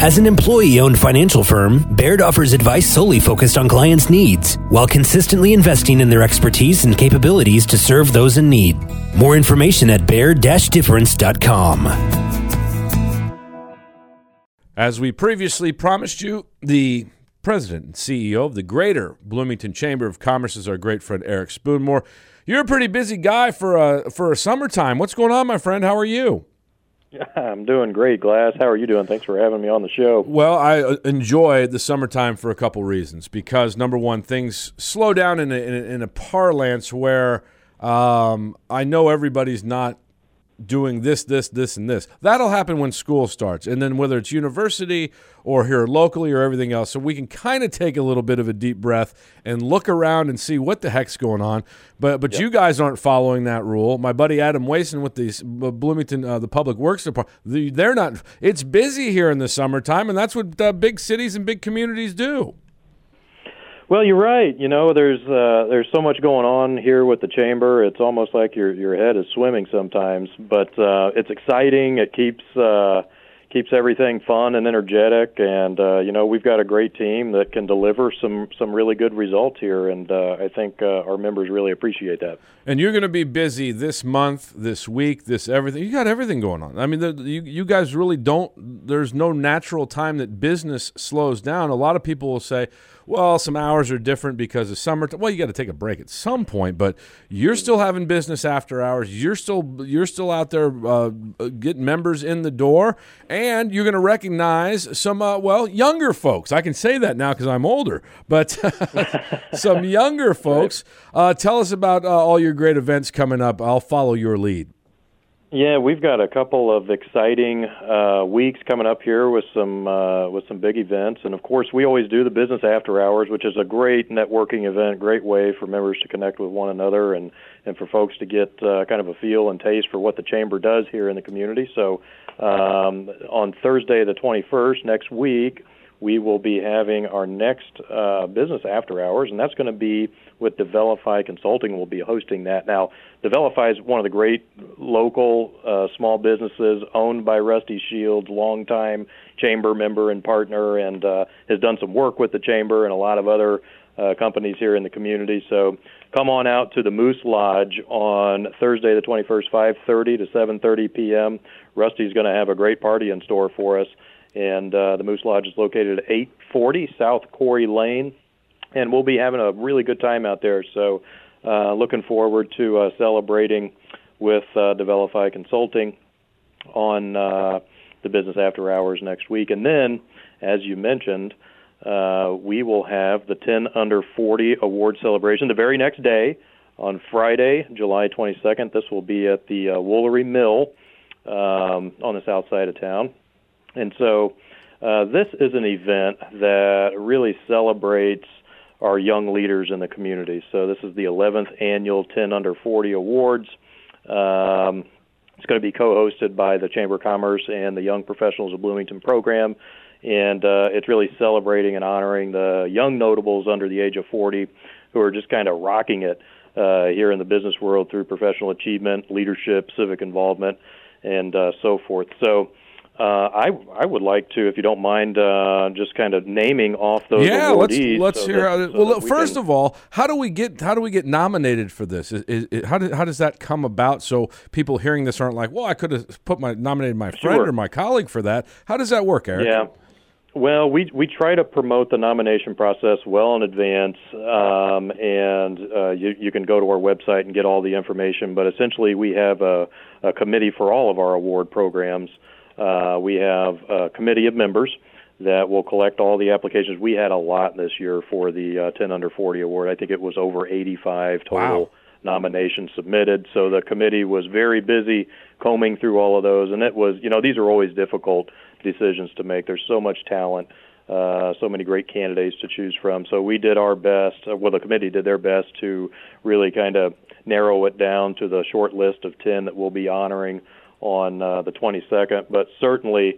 As an employee-owned financial firm, Baird offers advice solely focused on clients' needs, while consistently investing in their expertise and capabilities to serve those in need. More information at baird-difference.com. As we previously promised you, the president and CEO of the Greater Bloomington Chamber of Commerce is our great friend Eric Spoonmore. You're a pretty busy guy for a summertime. What's going on, my friend? How are you? I'm doing great, Glass. How are you doing? Thanks for having me on the show. Well, I enjoy the summertime for a couple reasons. Because, number one, things slow down in a parlance where I know everybody's not doing this, and this. That'll happen when school starts. And then whether it's university or here locally or everything else. So we can kind of take a little bit of a deep breath and look around and see what the heck's going on. But yep. You guys aren't following that rule. My buddy Adam Wason with the Bloomington, the Public Works Department, they're not. It's busy here in the summertime, and that's what big cities and big communities do. Well, you're right. You know, there's so much going on here with the chamber. It's almost like your head is swimming sometimes. But it's exciting. It keeps everything fun and energetic. And we've got a great team that can deliver some really good results here. And I think our members really appreciate that. And you're going to be busy this month, this week, this everything. You got everything going on. I mean, you guys really don't. There's no natural time that business slows down. A lot of people will say, well, some hours are different because of summer. Well, you got to take a break at some point, but you're still having business after hours. You're still out there getting members in the door, and you're going to recognize some younger folks. I can say that now because I'm older, but some younger folks. Tell us about all your great events coming up. I'll follow your lead. Yeah, we've got a couple of exciting weeks coming up here with some big events, and of course, we always do the Business After Hours, which is a great networking event, great way for members to connect with one another, and for folks to get kind of a feel and taste for what the chamber does here in the community. So, on Thursday, the 21st, next week, we will be having our next Business After Hours, and that's going to be with Developify Consulting. We'll be hosting that. Now, Developify is one of the great local small businesses owned by Rusty Shields, longtime chamber member and partner, and has done some work with the chamber and a lot of other companies here in the community. So come on out to the Moose Lodge on Thursday the 21st, 5:30 to 7:30 p.m. Rusty's going to have a great party in store for us. And the Moose Lodge is located at 840 South Corey Lane, and we'll be having a really good time out there. So looking forward to celebrating with Developify Consulting on the Business After Hours next week. And then, as you mentioned, we will have the 10 Under 40 Award Celebration the very next day on Friday, July 22nd. This will be at the Woolery Mill on the south side of town. And so this is an event that really celebrates our young leaders in the community. So this is the 11th annual 10 Under 40 Awards. It's going to be co-hosted by the Chamber of Commerce and the Young Professionals of Bloomington program. And it's really celebrating and honoring the young notables under the age of 40 who are just kind of rocking it here in the business world through professional achievement, leadership, civic involvement, and so forth. So I would like to, if you don't mind, just kind of naming off those awardees. Let's hear. First of all, how do we get nominated for this? How does that come about? So people hearing this aren't like, well, I could have nominated my friend or my colleague for that. How does that work, Eric? Yeah. Well, we try to promote the nomination process well in advance, and you can go to our website and get all the information. But essentially, we have a committee for all of our award programs. We have a committee of members that will collect all the applications. We had a lot this year for the 10 Under 40 award. I think it was over 85 total nominations submitted. So the committee was very busy combing through all of those. And it was, these are always difficult decisions to make. There's so much talent, so many great candidates to choose from. So we did our best, the committee did their best to really kind of narrow it down to the short list of 10 that we'll be honoring on the 22nd, but certainly,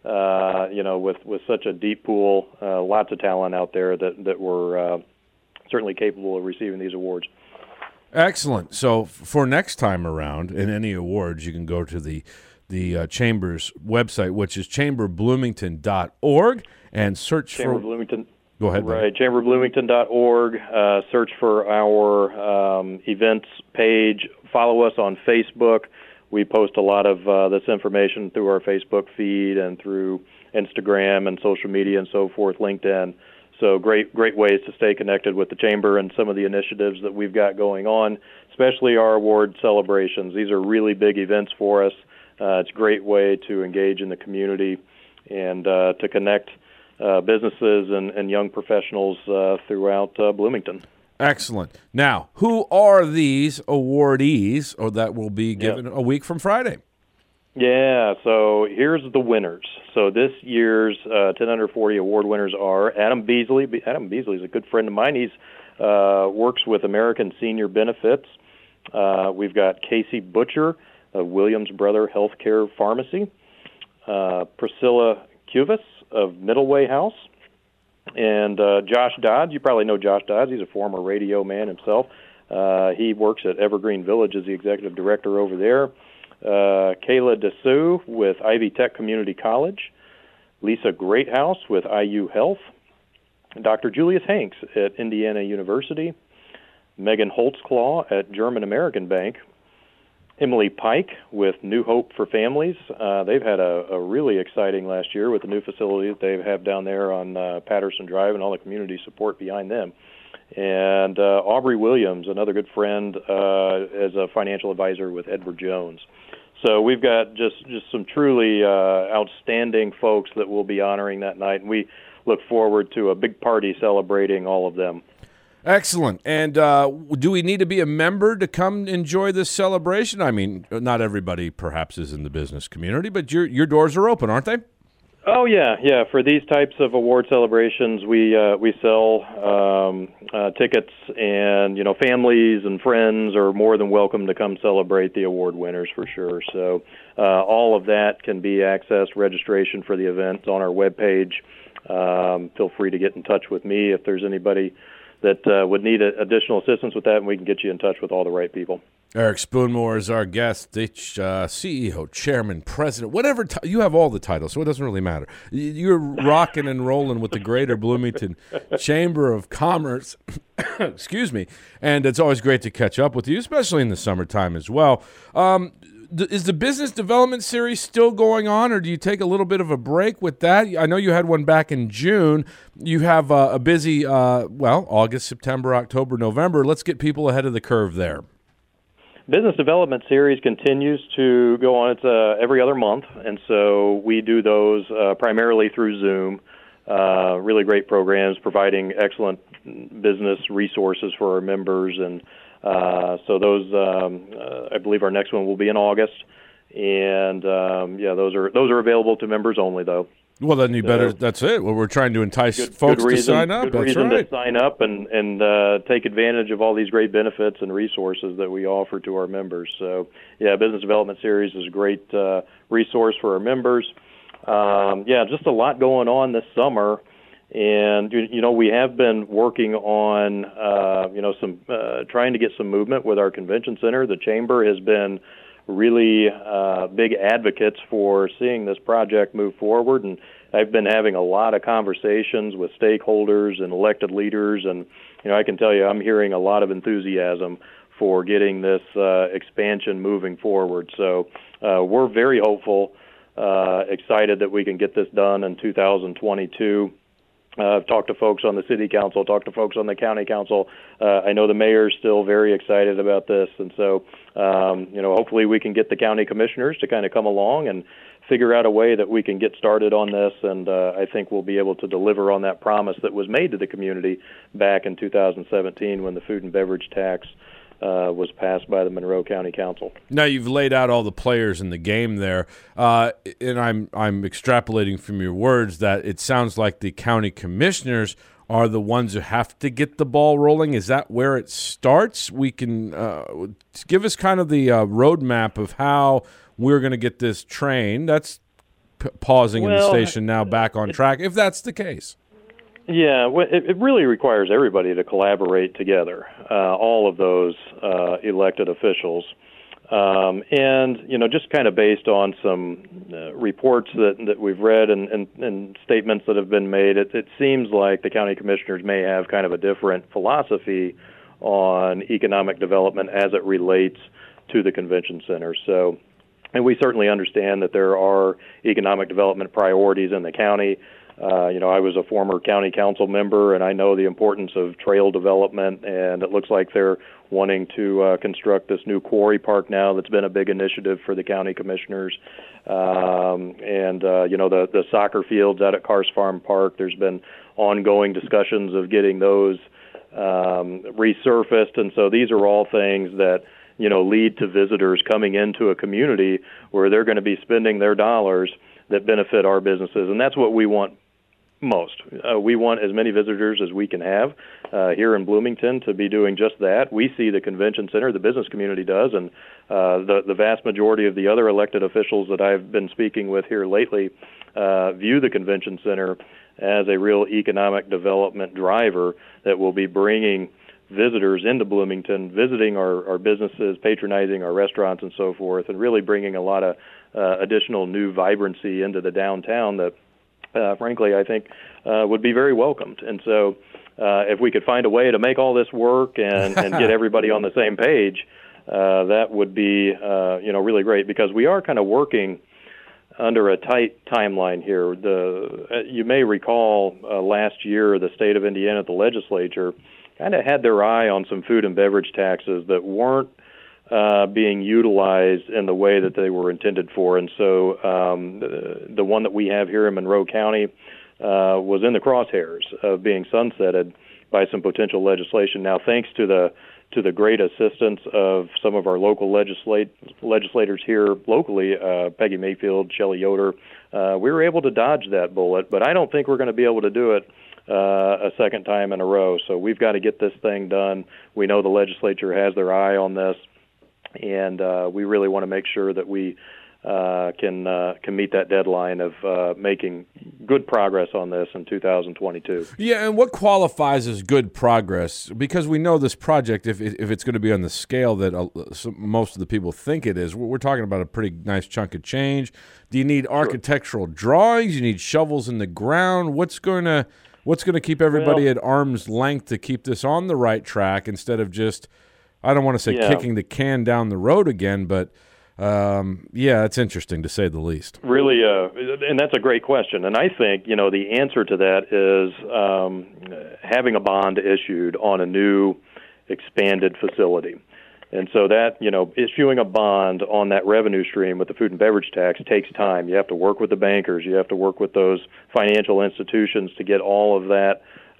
with such a deep pool, lots of talent out there that were certainly capable of receiving these awards. Excellent. So for next time around, in any awards, you can go to the the Chamber's website, which is chamberbloomington.org, and search Chamber for Bloomington. Go ahead. Right, chamberbloomington.org. Search for our events page. Follow us on Facebook. We post a lot of this information through our Facebook feed and through Instagram and social media and so forth, LinkedIn. So great ways to stay connected with the Chamber and some of the initiatives that we've got going on, especially our award celebrations. These are really big events for us. It's a great way to engage in the community and to connect businesses and young professionals throughout Bloomington. Excellent. Now, who are these awardees that will be given a week from Friday? Yeah, so here's the winners. So this year's 10 Under 40 award winners are Adam Beasley. Adam Beasley is a good friend of mine. He's works with American Senior Benefits. We've got Casey Butcher of Williams Brother Healthcare Pharmacy. Priscilla Cuvis of Middleway House. And Josh Dodds. You probably know Josh Dodds. He's a former radio man himself. He works at Evergreen Village as the executive director over there. Kayla Dessou with Ivy Tech Community College, Lisa Greathouse with IU Health, Dr. Julius Hanks at Indiana University, Megan Holtzclaw at German American Bank, Emily Pike with New Hope for Families. They've had a really exciting last year with the new facility that they have down there on Patterson Drive and all the community support behind them. And Aubrey Williams, another good friend, as a financial advisor with Edward Jones. So we've got just some truly outstanding folks that we'll be honoring that night, and we look forward to a big party celebrating all of them. Excellent. And do we need to be a member to come enjoy this celebration? I mean, not everybody perhaps is in the business community, but your doors are open, aren't they? Oh yeah. For these types of award celebrations, we sell tickets, and families and friends are more than welcome to come celebrate the award winners for sure. So all of that can be accessed. Registration for the event on our webpage. Feel free to get in touch with me if there's anybody that would need additional assistance with that, and we can get you in touch with all the right people. Eric Spoonmore is our guest, CEO, chairman, president, whatever. You have all the titles, so it doesn't really matter. You're rocking and rolling with the Greater Bloomington Chamber of Commerce. Excuse me. And it's always great to catch up with you, especially in the summertime as well. Is the business development series still going on, or do you take a little bit of a break with that? I know you had one back in June. You have a busy, August, September, October, November. Let's get people ahead of the curve there. Business development series continues to go on. It's every other month, and so we do those primarily through Zoom. Really great programs providing excellent business resources for our members, and so those I believe our next one will be in August, and those are available to members only though. Well, then you better. That's it. Well, we're trying to entice folks to sign up. Good reason to sign up and take advantage of all these great benefits and resources that we offer to our members. So, Business Development Series is a great resource for our members. Just a lot going on this summer, and we have been working on some trying to get some movement with our convention center. The Chamber has been really big advocates for seeing this project move forward, and I've been having a lot of conversations with stakeholders and elected leaders, and I can tell you I'm hearing a lot of enthusiasm for getting this expansion moving forward. So we're very hopeful, excited that we can get this done in 2022. I've talked to folks on the city council, talked to folks on the county council. I know the mayor's still very excited about this, and so hopefully we can get the county commissioners to kind of come along and figure out a way that we can get started on this, and I think we'll be able to deliver on that promise that was made to the community back in 2017 when the food and beverage tax was passed by the Monroe County Council. Now you've laid out all the players in the game there, and I'm extrapolating from your words that it sounds like the county commissioners are the ones who have to get the ball rolling. Is that where it starts? We can give us kind of the roadmap of how we're going to get this train. That's pausing in the station now back on track, if that's the case. Yeah, it really requires everybody to collaborate together, all of those elected officials. And, just kind of based on some reports that we've read and statements that have been made, it seems like the county commissioners may have kind of a different philosophy on economic development as it relates to the convention center. So, and we certainly understand that there are economic development priorities in the county. I was a former county council member, and I know the importance of trail development, and it looks like they're wanting to construct this new quarry park now that's been a big initiative for the county commissioners. The soccer fields out at Cars Farm Park, there's been ongoing discussions of getting those resurfaced, and so these are all things that lead to visitors coming into a community where they're going to be spending their dollars that benefit our businesses, and that's what we want most. We want as many visitors as we can have here in Bloomington to be doing just that. We see the convention center, the business community does, and the vast majority of the other elected officials that I've been speaking with here lately view the convention center as a real economic development driver that will be bringing visitors into Bloomington, visiting our businesses, patronizing our restaurants and so forth, and really bringing a lot of additional new vibrancy into the downtown that, frankly, I think would be very welcomed. And so if we could find a way to make all this work and get everybody on the same page, that would be really great, because we are kind of working under a tight timeline here. You may recall last year the state of Indiana, the legislature, kind of had their eye on some food and beverage taxes that weren't being utilized in the way that they were intended for. And so the one that we have here in Monroe County was in the crosshairs of being sunsetted by some potential legislation. Now, thanks to the great assistance of some of our local legislators here locally, Peggy Mayfield, Shelley Yoder, we were able to dodge that bullet, but I don't think we're going to be able to do it a second time in a row. So we've got to get this thing done. We know the legislature has their eye on this, and we really want to make sure that we can meet that deadline of making good progress on this in 2022. Yeah, and what qualifies as good progress? Because we know this project, if it's going to be on the scale that most of the people think it is, we're talking about a pretty nice chunk of change. Do you need architectural drawings? You need shovels in the ground? What's going to keep everybody at arm's length to keep this on the right track instead of just, I don't want to say kicking the can down the road again, but it's interesting to say the least. Really, and that's a great question. And I think, the answer to that is having a bond issued on a new expanded facility. And so that, issuing a bond on that revenue stream with the food and beverage tax takes time. You have to work with the bankers. You have to work with those financial institutions to get all of that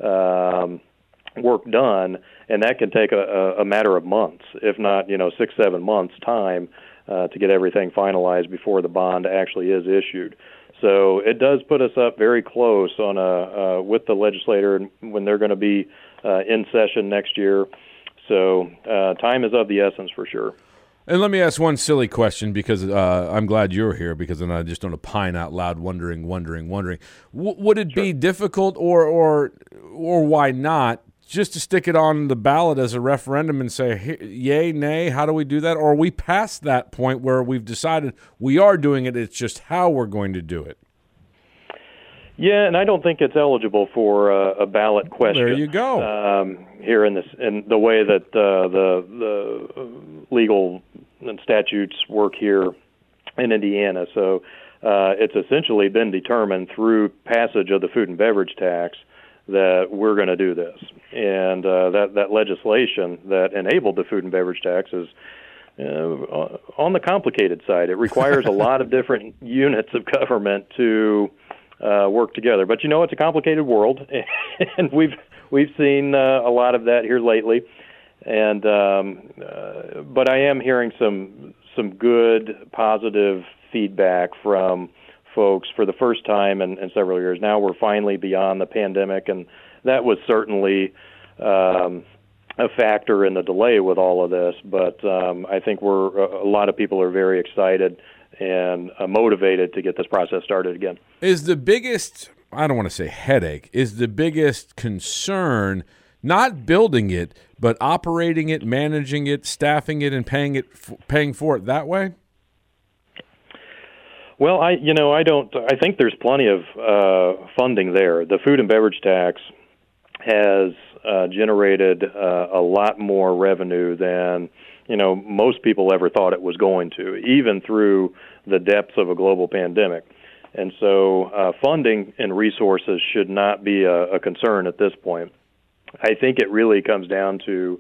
work done. And that can take a matter of months, if not, 6-7 months time to get everything finalized before the bond actually is issued. So it does put us up very close on with the legislator when they're going to be in session next year. So time is of the essence for sure. And let me ask one silly question, because I'm glad you're here, because then I just don't opine out loud, wondering. Would it be difficult, or why not, just to stick it on the ballot as a referendum and say, yay, nay, how do we do that? Or are we past that point where we've decided we are doing it, it's just how we're going to do it? Yeah, and I don't think it's eligible for a ballot question. There you go. Here in the way that the legal and statutes work here in Indiana. So it's essentially been determined through passage of the food and beverage tax that we're going to do this. And that legislation that enabled the food and beverage tax is on the complicated side. It requires a lot of different units of government to work together. But it's a complicated world, and we've seen a lot of that here lately. And but I am hearing some good, positive feedback from folks for the first time in several years. Now we're finally beyond the pandemic, and that was certainly a factor in the delay with all of this. But I think a lot of people are very excited and motivated to get this process started again. Is the biggest, I don't want to say headache, is the biggest concern not building it, but operating it, managing it, staffing it, and paying for it that way? Well, I think there's plenty of funding there. The food and beverage tax has generated a lot more revenue than most people ever thought it was going to, even through the depths of a global pandemic. And so funding and resources should not be a concern at this point. I think it really comes down to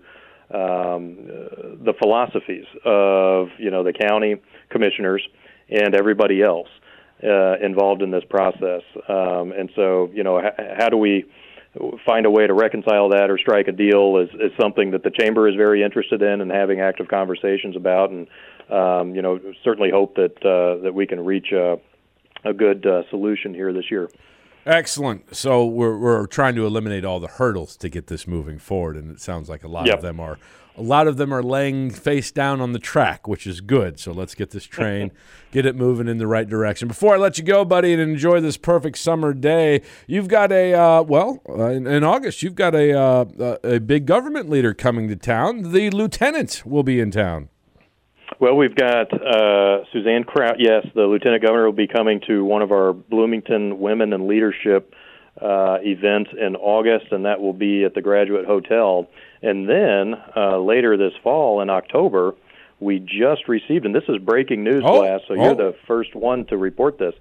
the philosophies of the county commissioners and everybody else involved in this process. And so, how do we find a way to reconcile that or strike a deal is something that the chamber is very interested in and having active conversations about, and certainly hope that we can reach a good solution here this year. Excellent. So we're trying to eliminate all the hurdles to get this moving forward, and it sounds like a lot of them are laying face down on the track, which is good. So let's get this train, get it moving in the right direction. Before I let you go, buddy, and enjoy this perfect summer day, you've got in August, you've got a big government leader coming to town. The lieutenant will be in town. Well, we've got Suzanne Kraut. Yes, the lieutenant governor will be coming to one of our Bloomington Women in Leadership events in August, and that will be at the Graduate Hotel. And then later this fall, in October, we just received, and this is breaking news, Glass, so you're the first one to report this.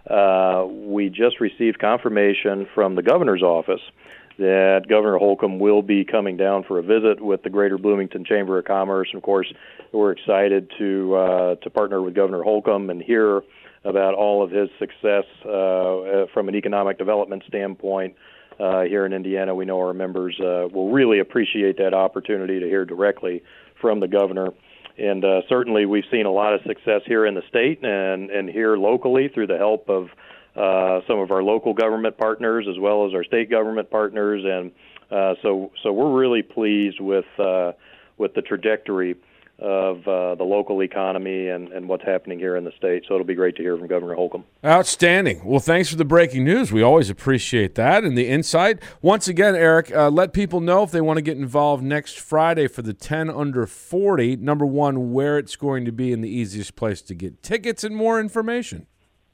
We just received confirmation from the governor's office that Governor Holcomb will be coming down for a visit with the Greater Bloomington Chamber of Commerce. And of course, we're excited to partner with Governor Holcomb and hear about all of his success from an economic development standpoint here in Indiana. We know our members will really appreciate that opportunity to hear directly from the governor. And certainly we've seen a lot of success here in the state and here locally through the help of some of our local government partners as well as our state government partners, and so we're really pleased with the trajectory of the local economy and what's happening here in the state. So it'll be great to hear from Governor Holcomb. Outstanding. Well, thanks for the breaking news. We always appreciate that and the insight. Once again, Eric, let people know if they want to get involved next Friday for the 10 under 40. Number one, where it's going to be and the easiest place to get tickets and more information.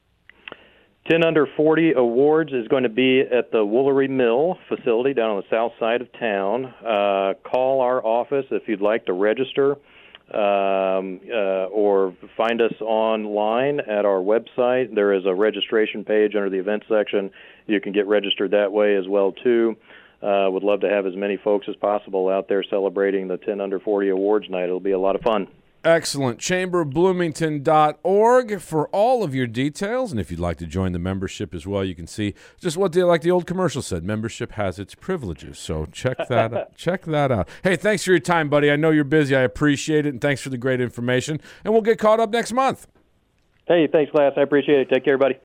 10 Under 40 Awards is going to be at the Woolery Mill facility down on the south side of town. Call our office if you'd like to register, or find us online at our website. There is a registration page under the event section. You can get registered that way as well, too. Would love to have as many folks as possible out there celebrating the 10 Under 40 Awards night. It'll be a lot of fun. Excellent. chamberofbloomington.org for all of your details. And if you'd like to join the membership as well, you can see just what like the old commercial said, membership has its privileges. So check that out. Check that out. Hey, thanks for your time, buddy. I know you're busy. I appreciate it. And thanks for the great information. And we'll get caught up next month. Hey, thanks, Glass. I appreciate it. Take care, buddy.